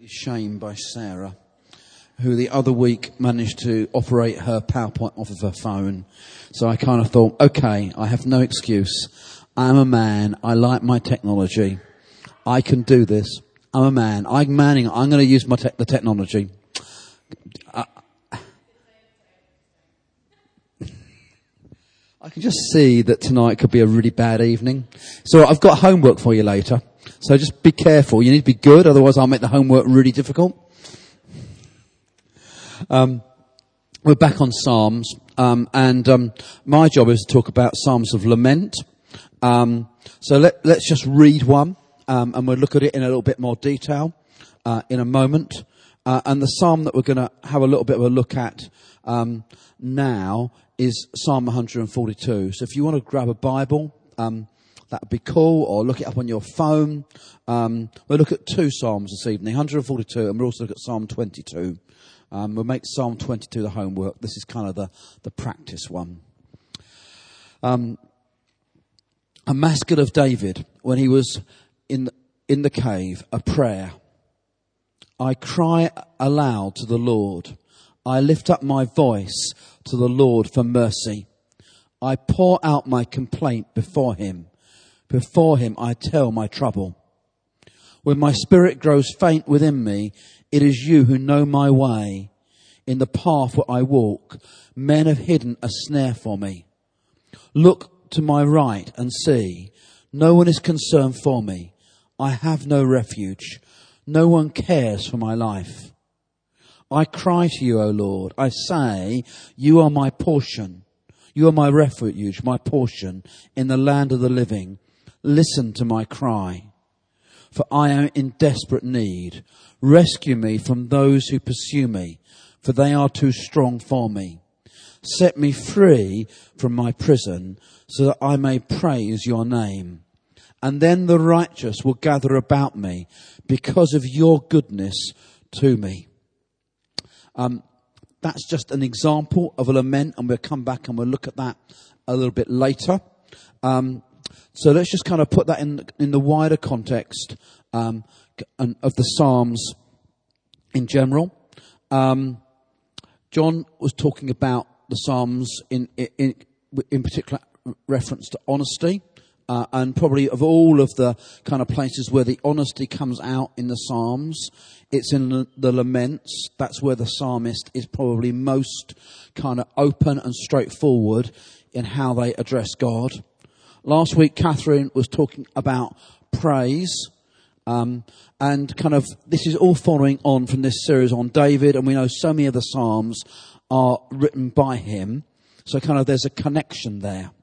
Shame by Sarah, who the other week managed to operate her PowerPoint off of her phone. So I kind of thought, okay, I have no excuse. I'm a man. I like my technology. I can do this. I'm a man. I'm manning. I'm going to use the technology. I can just see that tonight could be a really bad evening. So I've got homework for you later. So just be careful. You need to be good, otherwise I'll make the homework really difficult. We're back on Psalms, and my job is to talk about Psalms of Lament. So let's just read one, and we'll look at it in a little bit more detail in a moment. And the psalm that we're going to have a little bit of a look at now is Psalm 142. So if you want to grab a Bible, that would be cool, or look it up on your phone. We'll look at two psalms this evening, 142, and we'll also look at Psalm 22. We'll make Psalm 22 the homework. This is kind of the practice one. A mascot of David, when he was in the cave, a prayer. I cry aloud to the Lord. I lift up my voice to the Lord for mercy. I pour out my complaint before him. Before him I tell my trouble. When my spirit grows faint within me, it is you who know my way. In the path where I walk, men have hidden a snare for me. Look to my right and see. No one is concerned for me. I have no refuge. No one cares for my life. I cry to you, O Lord. I say, you are my portion. You are my refuge, my portion in the land of the living. Listen to my cry, for I am in desperate need. Rescue me from those who pursue me, for they are too strong for me. Set me free from my prison, so that I may praise your name. And then the righteous will gather about me because of your goodness to me. That's just an example of a lament, and we'll come back and we'll look at that a little bit later. So let's just kind of put that in the wider context of the Psalms in general. John was talking about the Psalms in particular reference to honesty. And probably of all of the kind of places where the honesty comes out in the Psalms, it's in the laments. That's where the psalmist is probably most kind of open and straightforward in how they address God. Last week, Catherine was talking about praise. And kind of this is all following on from this series on David. And we know so many of the Psalms are written by him. So kind of there's a connection there.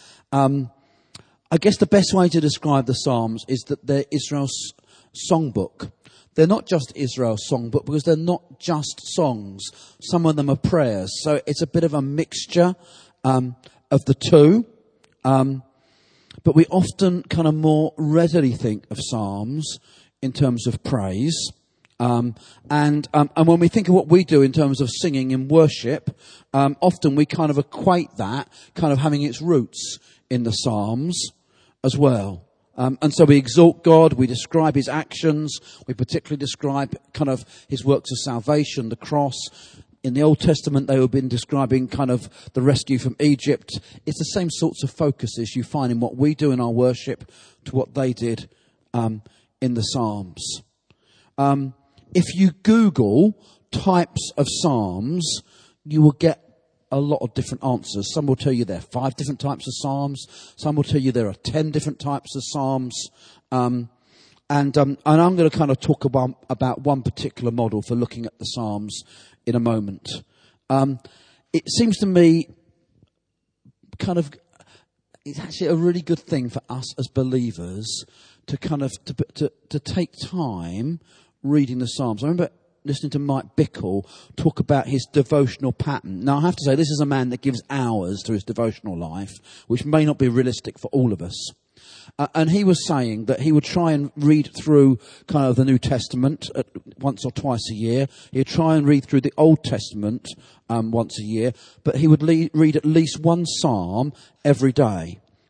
I guess the best way to describe the Psalms is that they're Israel's songbook. They're not just Israel's songbook because they're not just songs. Some of them are prayers. So it's a bit of a mixture of the two. But we often kind of more readily think of Psalms in terms of praise. And when we think of what we do in terms of singing in worship, often we kind of equate that kind of having its roots in the Psalms as well. And so we exalt God, we describe his actions, we particularly describe kind of his works of salvation, the cross. In the Old Testament, they have been describing kind of the rescue from Egypt. It's the same sorts of focuses you find in what we do in our worship to what they did in the Psalms. If you Google types of Psalms, you will get a lot of different answers. Some will tell you there are 5 different types of Psalms. Some will tell you there are 10 different types of Psalms. And I'm going to kind of talk about one particular model for looking at the Psalms in a moment. It seems to me kind of it's actually a really good thing for us as believers to kind of to take time reading the Psalms. I remember listening to Mike Bickle talk about his devotional pattern. Now, I have to say, this is a man that gives hours to his devotional life, which may not be realistic for all of us. And he was saying that he would try and read through kind of the New Testament once or twice a year. He would try and read through the Old Testament once a year. But he would read at least one psalm every day.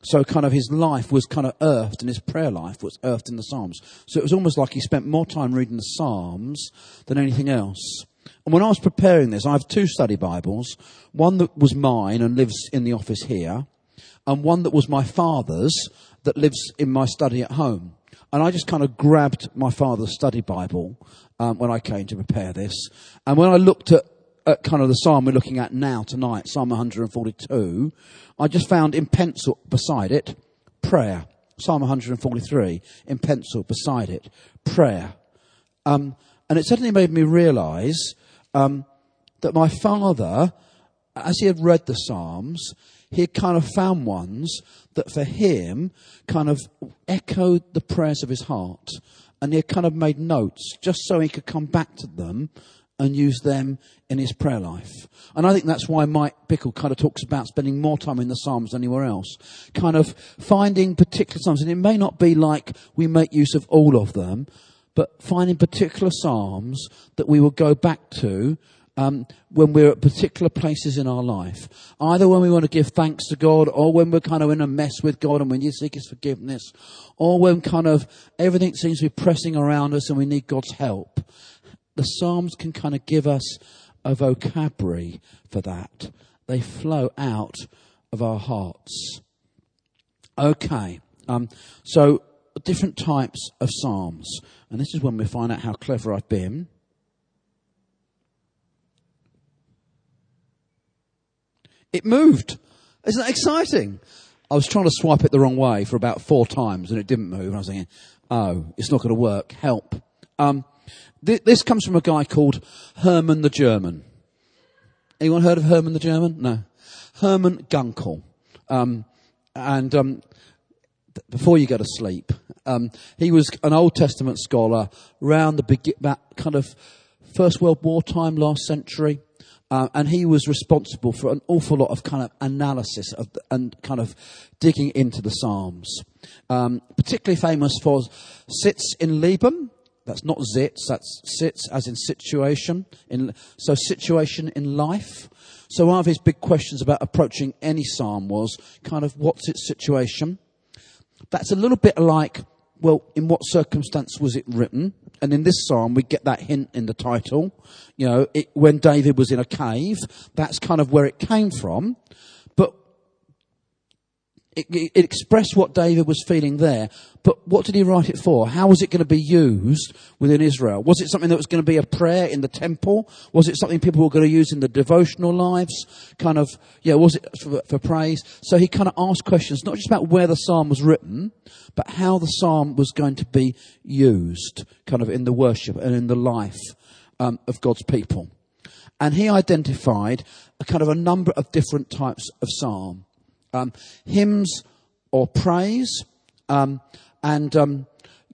So kind of his life was kind of earthed, and his prayer life was earthed in the Psalms. So it was almost like he spent more time reading the Psalms than anything else. And when I was preparing this, I have 2 study Bibles. One that was mine and lives in the office here, and one that was my father's that lives in my study at home. And I just kind of grabbed my father's study Bible when I came to prepare this. And when I looked at kind of the psalm we're looking at now tonight, Psalm 142, I just found in pencil beside it, prayer. Psalm 143, in pencil beside it, prayer. And it suddenly made me realise that my father, as he had read the Psalms, he had kind of found ones that for him kind of echoed the prayers of his heart. And he had kind of made notes just so he could come back to them and use them in his prayer life. And I think that's why Mike Bickle kind of talks about spending more time in the Psalms than anywhere else. Kind of finding particular Psalms. And it may not be like we make use of all of them, but finding particular Psalms that we will go back to when we're at particular places in our life. Either when we want to give thanks to God, or when we're kind of in a mess with God and we need to seek his forgiveness, or when kind of everything seems to be pressing around us and we need God's help. The Psalms can kind of give us a vocabulary for that. They flow out of our hearts. Okay, so different types of Psalms. And this is when we find out how clever I've been. It moved. Isn't that exciting? I was trying to swipe it the wrong way for about 4 times and it didn't move. And I was thinking, oh, it's not going to work. Help. This comes from a guy called Herman the German. Anyone heard of Herman the German? No. Herman Gunkel. Before you go to sleep, he was an Old Testament scholar around about kind of First World War time, last century. And he was responsible for an awful lot of kind of analysis and kind of digging into the Psalms. Particularly famous for Sitz in Leben. That's not Zitz, that's Sitz as in situation. So situation in life. So one of his big questions about approaching any psalm was kind of what's its situation? That's a little bit like, well, in what circumstance was it written? And in this psalm, we get that hint in the title. You know, when David was in a cave, that's kind of where it came from. But it expressed what David was feeling there. But what did he write it for? How was it going to be used within Israel? Was it something that was going to be a prayer in the temple? Was it something people were going to use in the devotional lives? Kind of, was it for praise? So he kind of asked questions, not just about where the psalm was written, but how the psalm was going to be used, kind of in the worship and in the life of God's people. And he identified a number of different types of psalm. Hymns or praise, that's kind of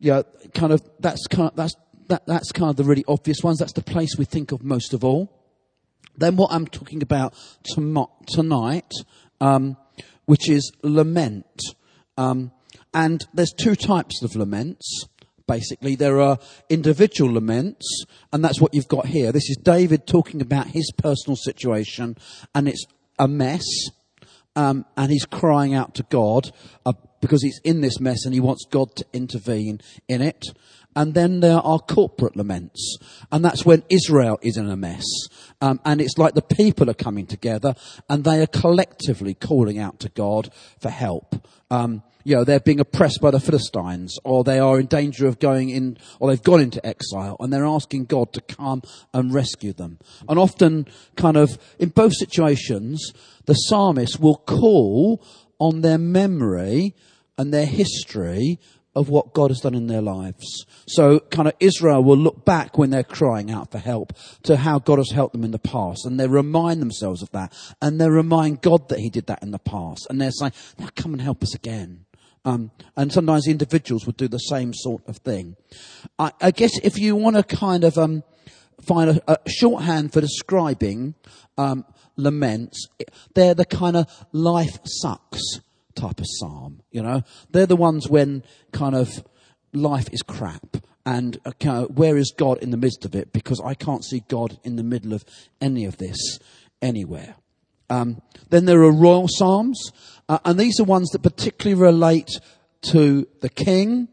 the really obvious ones. That's the place we think of most of all. Then what I'm talking about tonight, which is lament, and there's 2 types of laments. Basically, there are individual laments, and that's what you've got here. This is David talking about his personal situation, and it's a mess. And he's crying out to God because he's in this mess and he wants God to intervene in it. And then there are corporate laments. And that's when Israel is in a mess. And it's like the people are coming together and they are collectively calling out to God for help. They're being oppressed by the Philistines, or they are in danger of going in, or they've gone into exile, and they're asking God to come and rescue them. And often, kind of, in both situations, the psalmist will call on their memory and their history of what God has done in their lives. So kind of Israel will look back when they're crying out for help to how God has helped them in the past. And they remind themselves of that. And they remind God that he did that in the past. And they're saying, now come and help us again. And sometimes individuals would do the same sort of thing. I guess if you want to kind of find a shorthand for describing laments, they're the kind of life sucks type of psalm, They're the ones when kind of life is crap and where is God in the midst of it, because I can't see God in the middle of any of this anywhere. Then there are royal psalms, And these are ones that particularly relate to the king.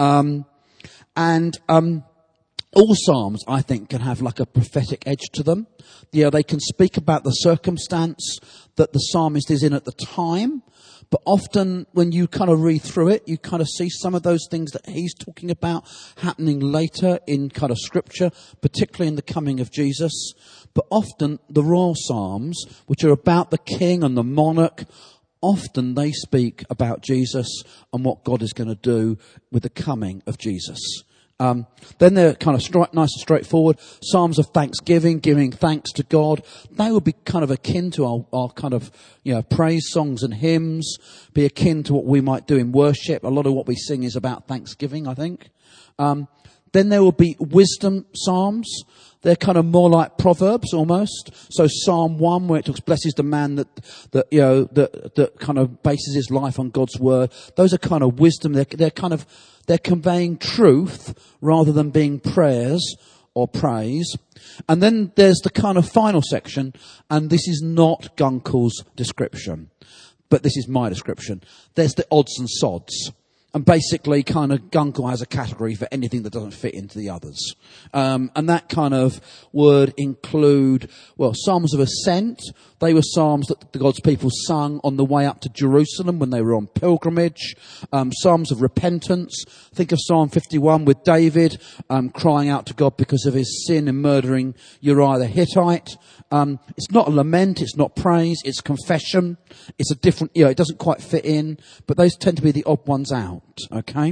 All psalms, I think, can have like a prophetic edge to them. They can speak about the circumstance that the psalmist is in at the time. But often when you kind of read through it, you kind of see some of those things that he's talking about happening later in kind of scripture, particularly in the coming of Jesus. But often the royal psalms, which are about the king and the monarch, often they speak about Jesus and what God is going to do with the coming of Jesus. Then they're kind of nice and straightforward. Psalms of thanksgiving, giving thanks to God. They would be kind of akin to our kind of, praise songs and hymns, be akin to what we might do in worship. A lot of what we sing is about thanksgiving, I think. Then there will be wisdom psalms. They're kind of more like Proverbs almost. So Psalm 1, where it talks, blesses the man that kind of bases his life on God's word. Those are kind of wisdom. They're conveying truth rather than being prayers or praise. And then there's the kind of final section, and this is not Gunkel's description, but this is my description. There's the odds and sods. And basically, kind of, Gunkel has a category for anything that doesn't fit into the others. And that kind of would include, Psalms of Ascent. They were psalms that the God's people sung on the way up to Jerusalem when they were on pilgrimage. Psalms of repentance. Think of Psalm 51 with David crying out to God because of his sin in murdering Uriah the Hittite. It's not a lament, it's not praise, it's confession. It's a different, it doesn't quite fit in, but those tend to be the odd ones out, okay?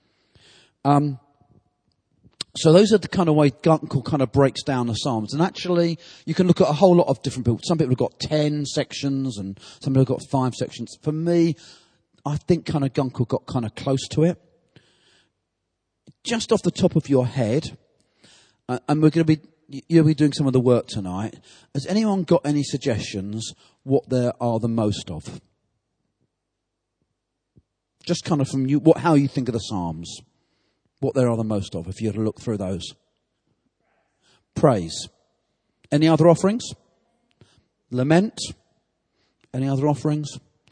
So those are the kind of way Gunkel kind of breaks down the Psalms. And actually, you can look at a whole lot of different people. Some people have got 10 sections and some people have got 5 sections. For me, I think kind of Gunkel got kind of close to it. Just off the top of your head, and you'll be doing some of the work tonight. Has anyone got any suggestions what there are the most of? Just kind of from you, how you think of the Psalms. What there are the most of, if you had to look through those. Praise. Any other offerings? Lament. Any other offerings?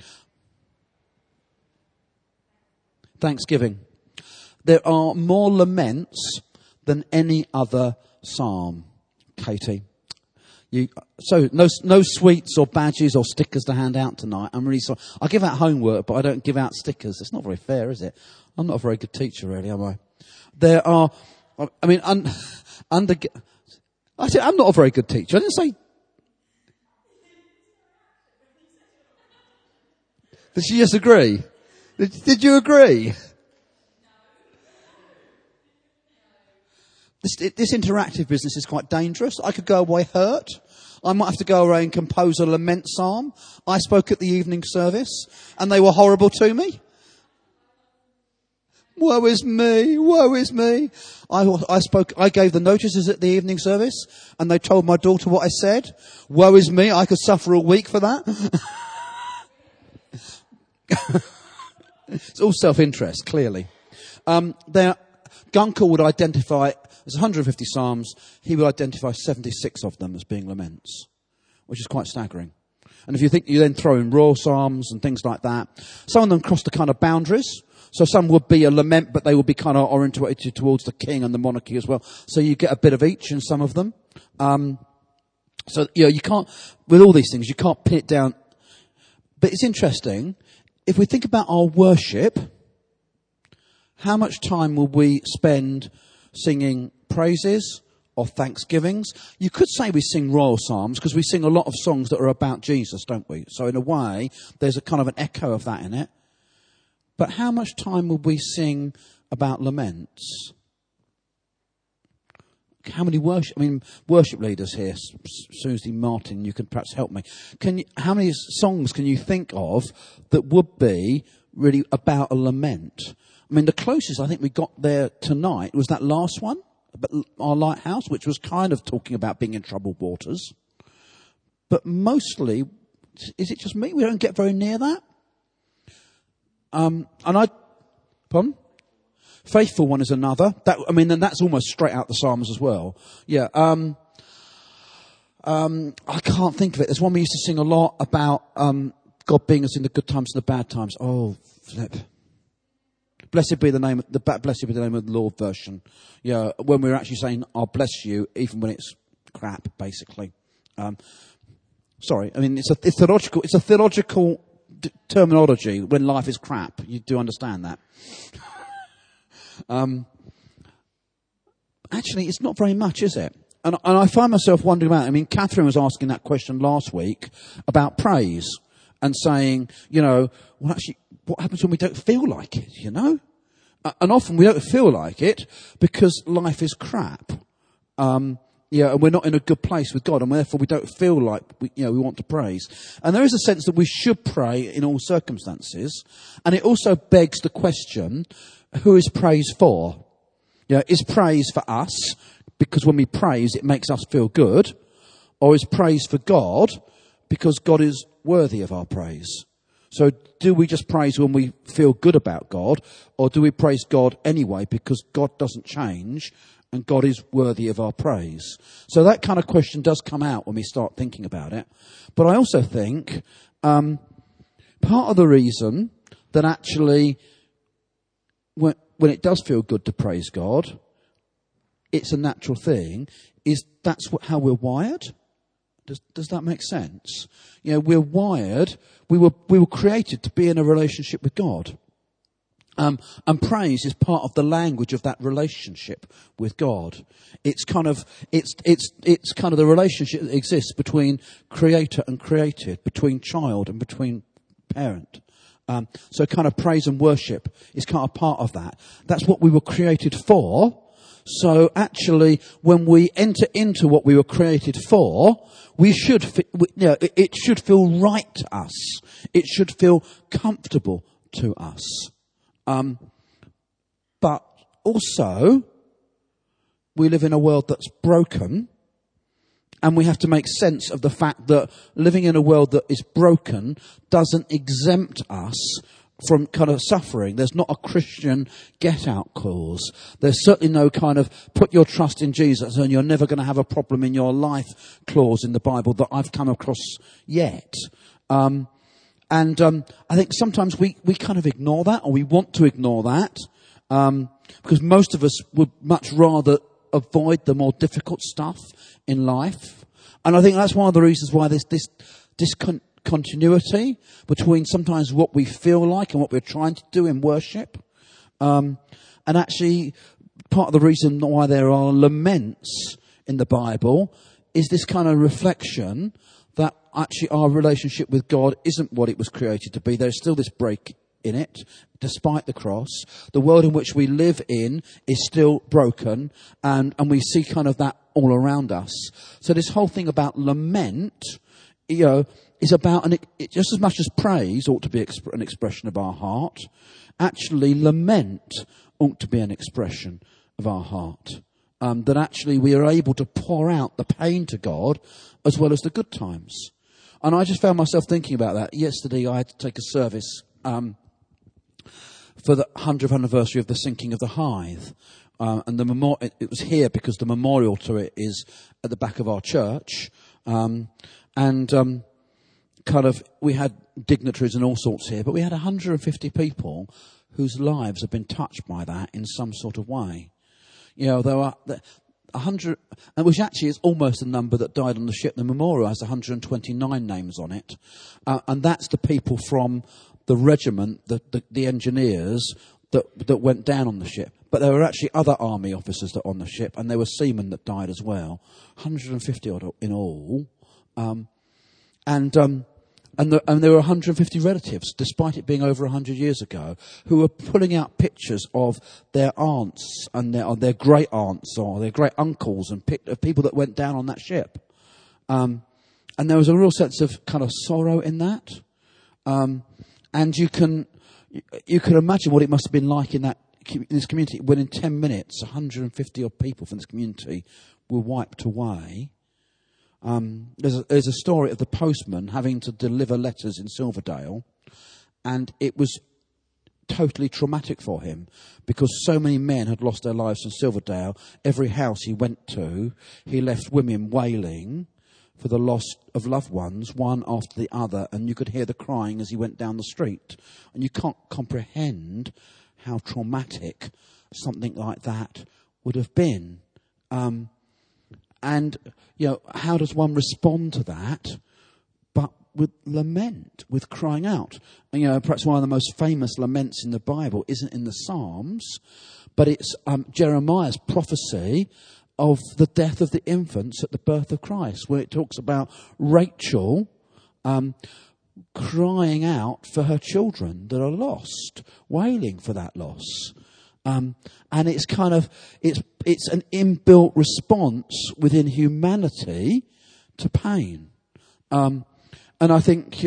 Thanksgiving. There are more laments than any other psalm, Katie. So no sweets or badges or stickers to hand out tonight. I'm really sorry. I give out homework, but I don't give out stickers. It's not very fair, is it? I'm not a very good teacher, really, am I? There are, I'm not a very good teacher. I didn't say. Did she just agree? Did you agree? This interactive business is quite dangerous. I could go away hurt. I might have to go away and compose a lament psalm. I spoke at the evening service and they were horrible to me. Woe is me, woe is me. I gave the notices at the evening service and they told my daughter what I said. Woe is me, I could suffer a week for that. It's all self-interest, clearly. Gunkel would identify, there's 150 psalms, he would identify 76 of them as being laments, which is quite staggering. And if you then throw in royal psalms and things like that, some of them cross the kind of boundaries. So some would be a lament, but they would be kind of orientated towards the king and the monarchy as well. So you get a bit of each in some of them. You can't, with all these things, you can't pin it down. But it's interesting, if we think about our worship, how much time will we spend singing praises or thanksgivings? You could say we sing royal psalms because we sing a lot of songs that are about Jesus, don't we? So in a way, there's a kind of an echo of that in it. But how much time will we sing about laments? How many worship leaders here? Susie Martin, you could perhaps help me. How many songs can you think of that would be really about a lament? I mean, the closest I think we got there tonight was that last one, our lighthouse, which was kind of talking about being in troubled waters. But mostly, is it just me? We don't get very near that. Pardon? Faithful one is another. Then that's almost straight out the Psalms as well. Yeah. I can't think of it. There's one we used to sing a lot about, God being us in the good times and the bad times. Oh, flip. Blessed be the name of the Lord version. Yeah, when we're actually saying, I'll bless you, even when it's crap, basically. Sorry, I mean, it's a theological terminology when life is crap. You do understand that. Actually, it's not very much, is it? And I find myself wondering about it. I mean, Catherine was asking that question last week about praise and saying, well, actually, what happens when we don't feel like it, And often we don't feel like it because life is crap. And we're not in a good place with God, and therefore we don't feel like we want to praise. And there is a sense that we should pray in all circumstances. And it also begs the question, who is praise for? Is praise for us because when we praise it makes us feel good? Or is praise for God because God is worthy of our praise? So do we just praise when we feel good about God, or do we praise God anyway because God doesn't change and God is worthy of our praise? So that kind of question does come out when we start thinking about it. But I also think part of the reason that actually when it does feel good to praise God, it's a natural thing, is that's how we're wired. Does that make sense? We're wired. We were created to be in a relationship with God. And praise is part of the language of that relationship with God. It's kind of the relationship that exists between creator and created, between child and between parent. So kind of praise and worship is kind of part of that. That's what we were created for. So actually, when we enter into what we were created for, it should feel right to us. It should feel comfortable to us. But also, we live in a world that's broken, and we have to make sense of the fact that living in a world that is broken doesn't exempt us from kind of suffering. There's not a Christian get-out clause. There's certainly no kind of put your trust in Jesus and you're never going to have a problem in your life clause in the Bible that I've come across yet. I think sometimes we kind of ignore that, or we want to ignore that, because most of us would much rather avoid the more difficult stuff in life. And I think that's one of the reasons why there's this discontinuity between sometimes what we feel like and what we're trying to do in worship. And actually, part of the reason why there are laments in the Bible is this kind of reflection that actually our relationship with God isn't what it was created to be. There's still this break in it, despite the cross. The world in which we live in is still broken, and we see kind of that all around us. So this whole thing about lament, is about just as much as praise ought to be an expression of our heart, actually lament ought to be an expression of our heart. That actually we are able to pour out the pain to God as well as the good times. And I just found myself thinking about that. Yesterday I had to take a service for the 100th anniversary of the sinking of the Hythe. And it was here because the memorial to it is at the back of our church. We had dignitaries and all sorts here, but we had 150 people whose lives have been touched by that in some sort of way. There were 100, which actually is almost the number that died on the ship. The memorial has 129 names on it, and that's the people from the regiment, the engineers that went down on the ship. But there were actually other army officers that were on the ship, and there were seamen that died as well. 150 odd in all, and there were 150 relatives, despite it being over 100 years ago, who were pulling out pictures of their aunts and their great aunts or their great uncles and people that went down on that ship. And there was a real sense of kind of sorrow in that. And you can imagine what it must have been like in this community when in 10 minutes, 150 odd people from this community were wiped away. There's a story of the postman having to deliver letters in Silverdale, and it was totally traumatic for him because so many men had lost their lives in Silverdale. Every house he went to, he left women wailing for the loss of loved ones, one after the other, and you could hear the crying as he went down the street. And you can't comprehend how traumatic something like that would have been. And, how does one respond to that? But with lament, with crying out. And, perhaps one of the most famous laments in the Bible isn't in the Psalms, but it's Jeremiah's prophecy of the death of the infants at the birth of Christ, where it talks about Rachel crying out for her children that are lost, wailing for that loss. And it's it's an inbuilt response within humanity to pain. And I think,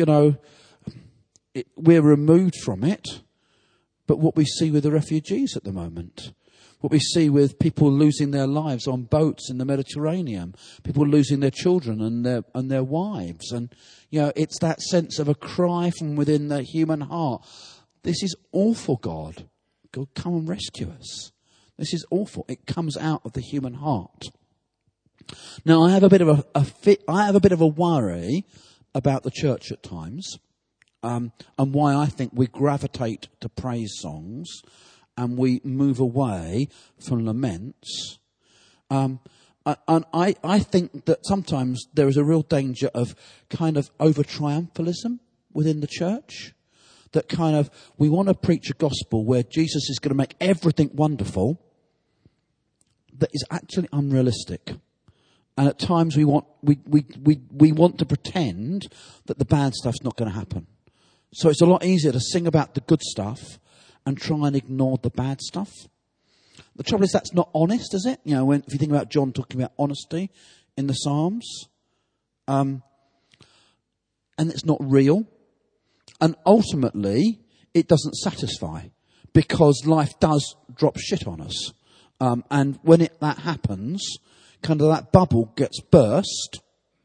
we're removed from it. But what we see with the refugees at the moment, what we see with people losing their lives on boats in the Mediterranean, people losing their children and their wives. And, it's that sense of a cry from within the human heart. This is awful, God. God, come and rescue us. This is awful. It comes out of the human heart. Now, I have a bit of a worry about the church at times, and why I think we gravitate to praise songs and we move away from laments. And I think that sometimes there is a real danger of kind of over-triumphalism within the church. That we want to preach a gospel where Jesus is going to make everything wonderful, that is actually unrealistic. And at times we want to pretend that the bad stuff's not going to happen. So it's a lot easier to sing about the good stuff and try and ignore the bad stuff. The trouble is that's not honest, is it? If you think about John talking about honesty in the Psalms, and it's not real. And ultimately, it doesn't satisfy, because life does drop shit on us. And when that happens, kind of that bubble gets burst.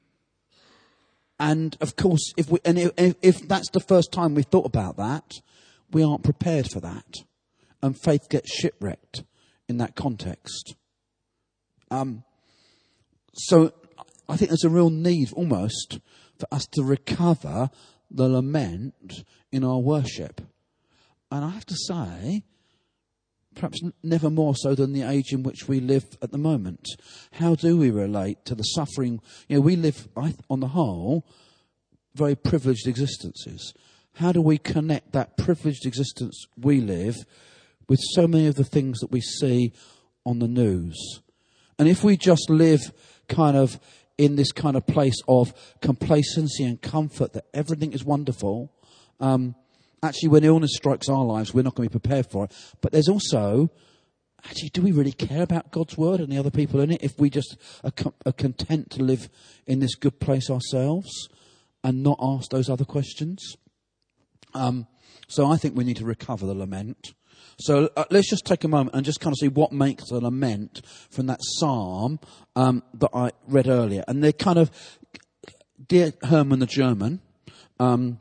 And of course, if that's the first time we've thought about that, we aren't prepared for that. And faith gets shipwrecked in that context. So I think there's a real need almost for us to recover the lament in our worship. And I have to say, perhaps never more so than the age in which we live at the moment. How do we relate to the suffering? We live, on the whole, very privileged existences. How do we connect that privileged existence we live with so many of the things that we see on the news? And if we just live kind of in this kind of place of complacency and comfort that everything is wonderful, actually when illness strikes our lives, we're not going to be prepared for it. But there's also, actually, do we really care about God's word and the other people in it if we just are content to live in this good place ourselves and not ask those other questions? So I think we need to recover the lament. So let's just take a moment and just kind of see what makes a lament from that psalm that I read earlier. And they're kind of, dear Herman the German, kind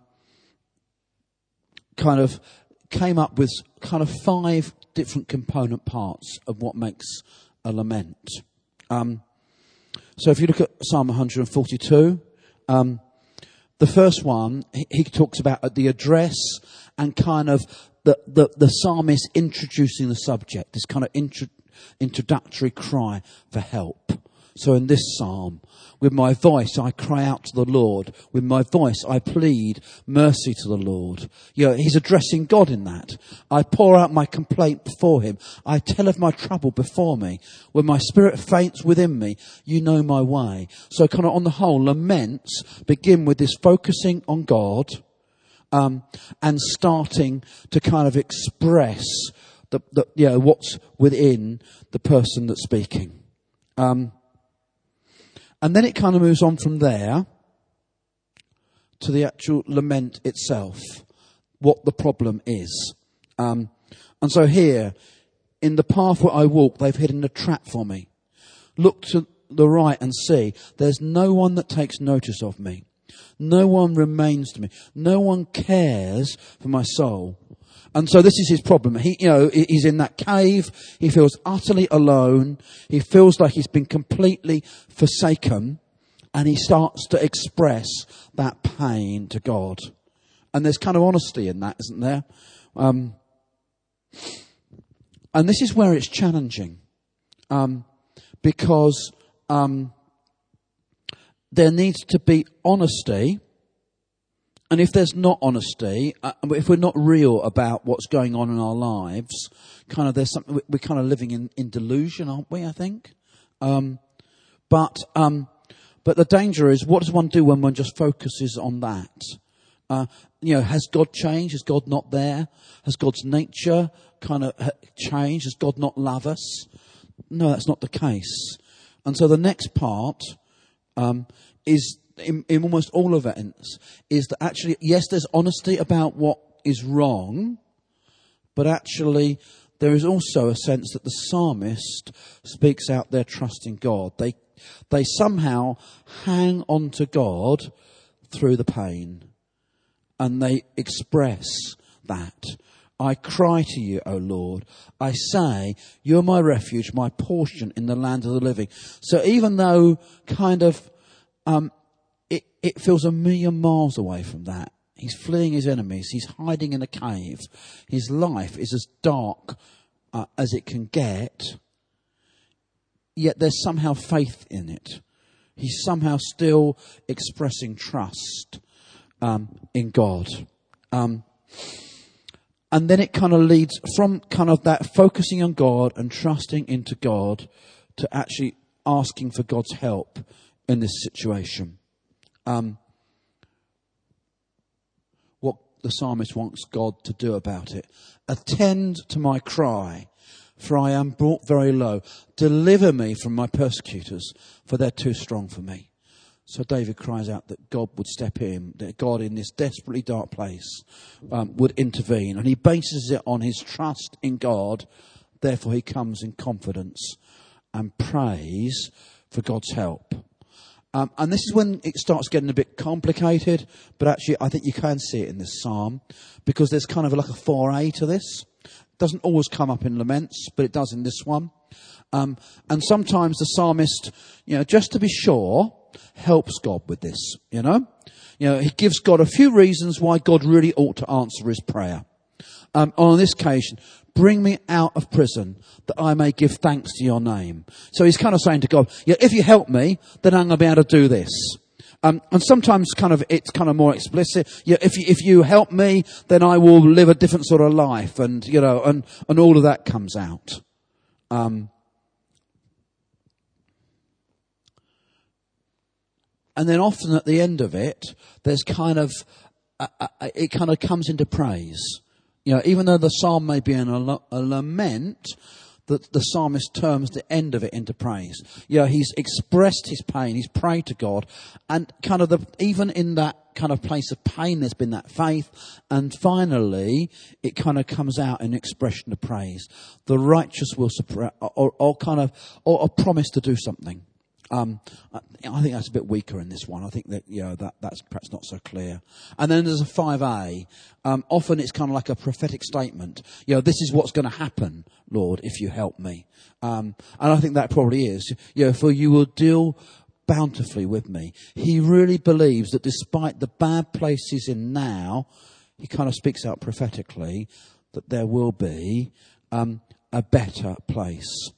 of came up with kind of 5 different component parts of what makes a lament. So if you look at Psalm 142, the first one, he talks about the address and kind of the psalmist introducing the subject, this kind of introductory cry for help. So in this psalm, with my voice I cry out to the Lord. With my voice I plead mercy to the Lord. He's addressing God in that. I pour out my complaint before him. I tell of my trouble before me. When my spirit faints within me, you know my way. So kind of on the whole, laments begin with this focusing on God, and starting to kind of express what's within the person that's speaking. And then it kind of moves on from there to the actual lament itself, what the problem is. And so here, in the path where I walk, they've hidden a trap for me. Look to the right and see, there's no one that takes notice of me. No one remains to me. No one cares for my soul. And so this is his problem. He's in that cave. He feels utterly alone. He feels like he's been completely forsaken. And he starts to express that pain to God. And there's kind of honesty in that, isn't there? And this is where it's challenging. Because there needs to be honesty. And if there's not honesty, if we're not real about what's going on in our lives, kind of there's something, we're kind of living in delusion, aren't we, I think? But the danger is, what does one do when one just focuses on that? Has God changed? Is God not there? Has God's nature kind of changed? Does God not love us? No, that's not the case. And so the next part is, in almost all events, is that actually, yes, there's honesty about what is wrong, but actually there is also a sense that the psalmist speaks out their trust in God. They somehow hang on to God through the pain, and they express that. I cry to you, O Lord. I say, you're my refuge, my portion in the land of the living. So even though kind of it feels a million miles away from that, he's fleeing his enemies, he's hiding in a cave, his life is as dark as it can get, yet there's somehow faith in it. He's somehow still expressing trust in God. And then it kind of leads from kind of that focusing on God and trusting into God to actually asking for God's help in this situation. What the psalmist wants God to do about it. Attend to my cry, for I am brought very low. Deliver me from my persecutors, for they're too strong for me. So David cries out that God would step in, that God in this desperately dark place would intervene. And he bases it on his trust in God. Therefore he comes in confidence and prays for God's help. And this is when it starts getting a bit complicated, but actually I think you can see it in this psalm, because there's kind of like a 4A to this. It doesn't always come up in laments, but it does in this one. And sometimes the psalmist, just to be sure, helps God with this, he gives God a few reasons why God really ought to answer his prayer. On this occasion, bring me out of prison that I may give thanks to your name. So he's kind of saying to God, if you help me, then I'm going to be able to do this. And sometimes it's kind of more explicit. If you help me, then I will live a different sort of life, and all of that comes out. And then often at the end of it, there's it kind of comes into praise. Even though the psalm may be in a lament, the psalmist terms the end of it into praise. He's expressed his pain, he's prayed to God, and even in that kind of place of pain, there's been that faith, and finally, it kind of comes out in expression of praise. The righteous will suppress, or a promise to do something. I think that's a bit weaker in this one. I think that, that's perhaps not so clear. And then there's a 5A. Often it's kind of like a prophetic statement. This is what's going to happen, Lord, if you help me. And I think that probably is. For you will deal bountifully with me. He really believes that despite the bad place he's in now, he kind of speaks out prophetically that there will be a better place.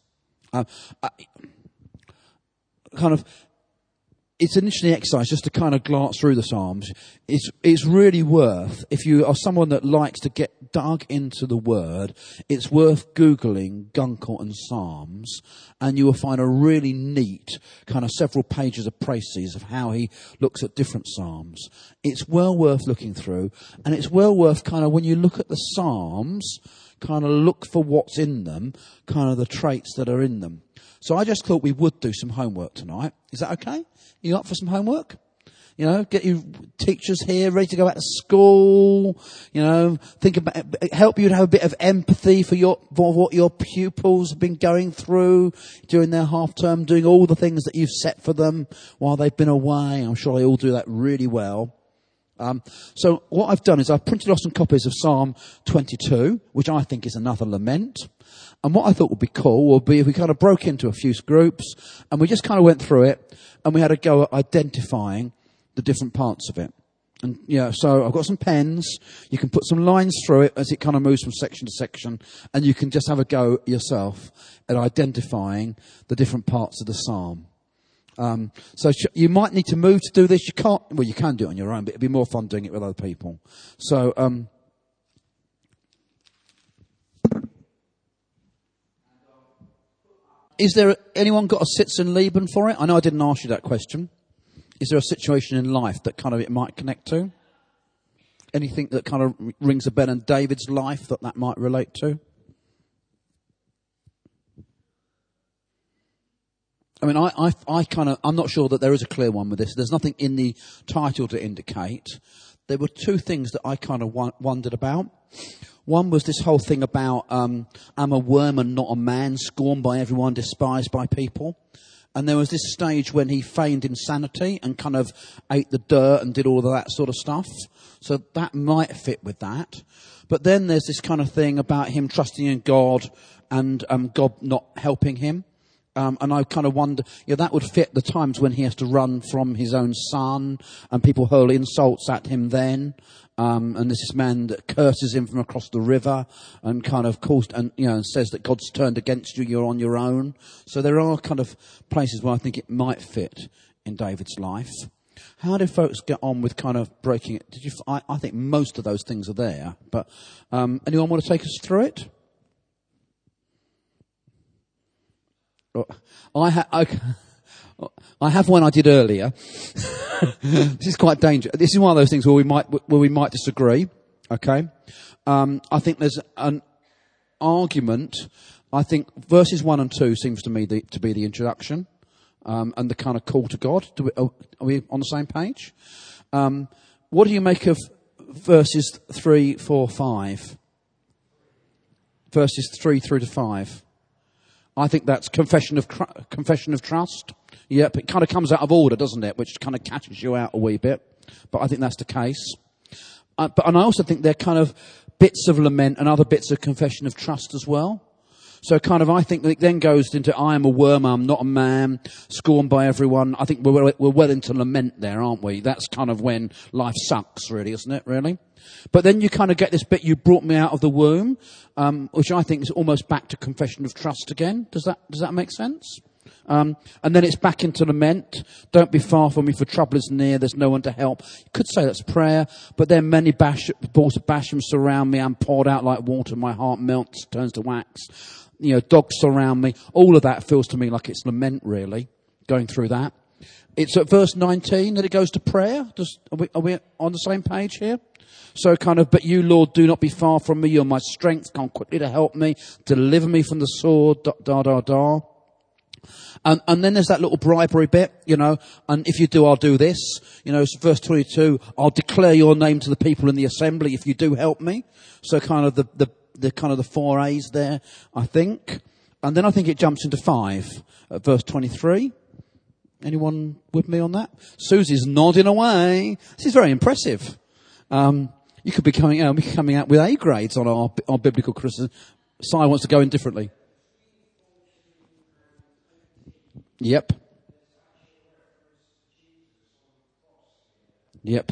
It's an interesting exercise just to kind of glance through the Psalms. It's really worth, if you are someone that likes to get dug into the Word, it's worth Googling Gunkel and Psalms, and you will find a really neat kind of several pages of précis of how he looks at different Psalms. It's well worth looking through, and it's well worth kind of, when you look at the Psalms, kind of look for what's in them, kind of the traits that are in them. So I just thought we would do some homework tonight. Is that okay? You up for some homework? Get your teachers here ready to go back to school. Help you to have a bit of empathy for what your pupils have been going through during their half term, doing all the things that you've set for them while they've been away. I'm sure they all do that really well. So what I've done is I've printed off some copies of Psalm 22, which I think is another lament. And what I thought would be cool would be if we kind of broke into a few groups and we just kind of went through it and we had a go at identifying the different parts of it. And so I've got some pens. You can put some lines through it as it kind of moves from section to section, and you can just have a go yourself at identifying the different parts of the psalm. So you might need to move to do this. You can't. Well, you can do it on your own, but it'd be more fun doing it with other people. So. Is there anyone got a Sitz and Leben for it? I know I didn't ask you that question. Is there a situation in life that kind of it might connect to? Anything that kind of rings a bell in David's life that might relate to? I mean, I'm not sure that there is a clear one with this. There's nothing in the title to indicate. There were two things that I kind of wondered about. One was this whole thing about, I'm a worm and not a man, scorned by everyone, despised by people. And there was this stage when he feigned insanity and kind of ate the dirt and did all of that sort of stuff. So that might fit with that. But then there's this kind of thing about him trusting in God and God not helping him. And I kind of wonder, that would fit the times when he has to run from his own son and people hurl insults at him then. And there's this man that curses him from across the river and kind of calls, and says that God's turned against you, you're on your own. So there are kind of places where I think it might fit in David's life. How do folks get on with kind of breaking it? I think most of those things are there, but anyone want to take us through it? I have one I did earlier. This is quite dangerous. This is one of those things where we might disagree. Okay, I think there's an argument. I think verses 1 and 2 seems to me to be the introduction and the kind of call to God. Are we on the same page? What do you make of verses 3, 4, 5? Verses 3 through to 5. I think that's confession of trust. Yep, it kind of comes out of order, doesn't it? Which kind of catches you out a wee bit. But I think that's the case. And I also think they're kind of bits of lament and other bits of confession of trust as well. So kind of I think it then goes into I am a worm, I'm not a man, scorned by everyone. I think we're well into lament there, aren't we? That's kind of when life sucks, really, isn't it, really? But then you kind of get this bit, you brought me out of the womb, which I think is almost back to confession of trust again. Does that make sense? And then it's back into lament. Don't be far from me, for trouble is near. There's no one to help. You could say that's prayer, but then many balls of Basham surround me. I'm poured out like water. My heart melts, turns to wax. Dogs surround me. All of that feels to me like it's lament, really, going through that. It's at verse 19 that it goes to prayer. Are we on the same page here? So kind of, but you, Lord, do not be far from me. You're my strength. Come quickly to help me. Deliver me from the sword. And then there's that little bribery bit, and if you do, I'll do this. Verse 22, I'll declare your name to the people in the assembly if you do help me. So kind of the kind of the 4 A's there, I think. And then I think it jumps into 5 at verse 23. Anyone with me on that? Susie's nodding away. This is very impressive. You could be coming out with A grades on our biblical criticism. Si wants to go in differently. Yep. Yep.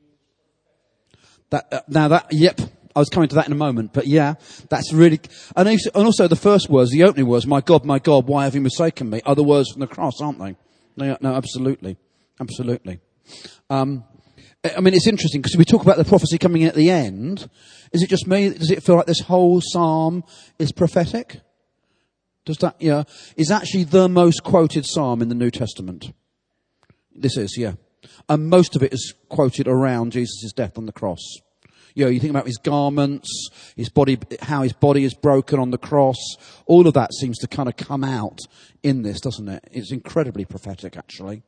Yep. I was coming to that in a moment, but yeah, that's really, and also the first words, the opening words, my God, why have you forsaken me? Are the words from the cross, aren't they? No, absolutely. I mean, it's interesting because we talk about the prophecy coming in at the end. Is it just me? Does it feel like this whole psalm is prophetic? Does that, is actually the most quoted psalm in the New Testament? This is, yeah. And most of it is quoted around Jesus' death on the cross. You think about his garments, his body, how his body is broken on the cross. All of that seems to kind of come out in this, doesn't it? It's incredibly prophetic, actually.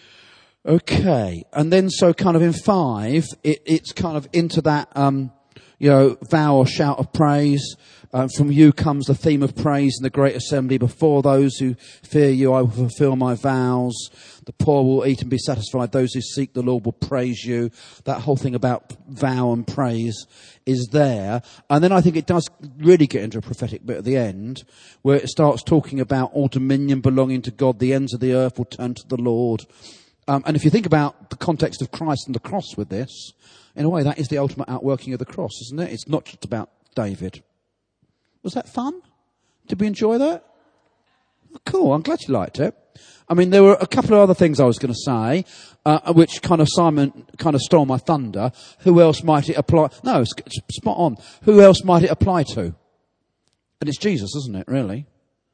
Okay. And then so kind of in 5, it's kind of into that, vow or shout of praise. From you comes the theme of praise in the great assembly. Before those who fear you, I will fulfill my vows. The poor will eat and be satisfied. Those who seek the Lord will praise you. That whole thing about vow and praise is there. And then I think it does really get into a prophetic bit at the end, where it starts talking about all dominion belonging to God. The ends of the earth will turn to the Lord. And if you think about the context of Christ and the cross with this, in a way, that is the ultimate outworking of the cross, isn't it? It's not just about David. Was that fun? Did we enjoy that? Cool, I'm glad you liked it. I mean, there were a couple of other things I was going to say, which Simon stole my thunder. Who else might it apply? No, it's spot on. Who else might it apply to? And it's Jesus, isn't it, really?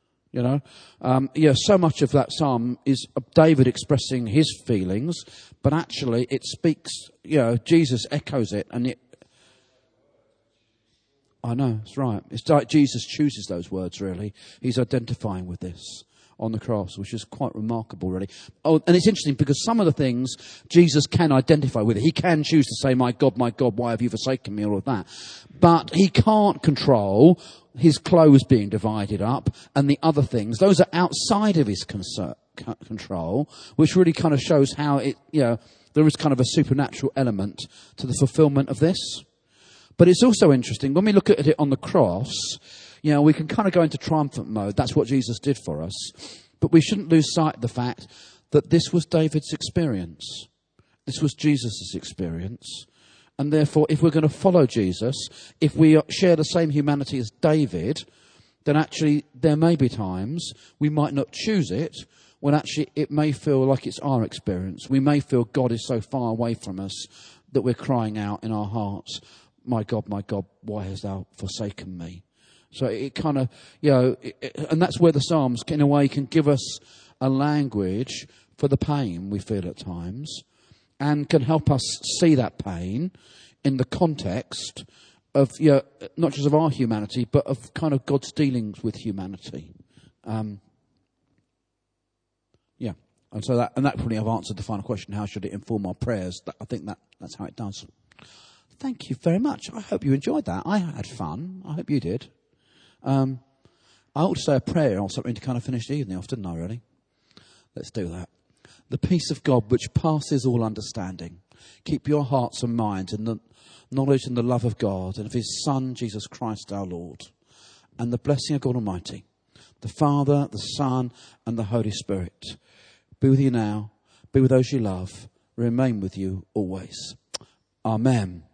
So much of that psalm is David expressing his feelings, but actually it speaks, Jesus echoes it, and I know, it's right. It's like Jesus chooses those words, really. He's identifying with this on the cross, which is quite remarkable, really. Oh, and it's interesting because some of the things Jesus can identify with. He can choose to say, my God, why have you forsaken me, all of that. But he can't control his clothes being divided up and the other things. Those are outside of his control, which really kind of shows how there is kind of a supernatural element to the fulfillment of this. But it's also interesting, when we look at it on the cross, we can kind of go into triumphant mode. That's what Jesus did for us. But we shouldn't lose sight of the fact that this was David's experience. This was Jesus' experience. And therefore, if we're going to follow Jesus, if we share the same humanity as David, then actually there may be times we might not choose it, when actually it may feel like it's our experience. We may feel God is so far away from us that we're crying out in our hearts, my God, why hast thou forsaken me? So it kind of, and that's where the Psalms, in a way, can give us a language for the pain we feel at times, and can help us see that pain in the context of, not just of our humanity, but of kind of God's dealings with humanity. And so that probably I've answered the final question: how should it inform our prayers? I think that's how it does. Thank you very much. I hope you enjoyed that. I had fun. I hope you did. I ought to say a prayer or something to kind of finish the evening off, didn't I, really? Let's do that. The peace of God, which passes all understanding, keep your hearts and minds in the knowledge and the love of God and of his Son, Jesus Christ our Lord. And the blessing of God Almighty, the Father, the Son, and the Holy Spirit, be with you now, be with those you love, remain with you always. Amen.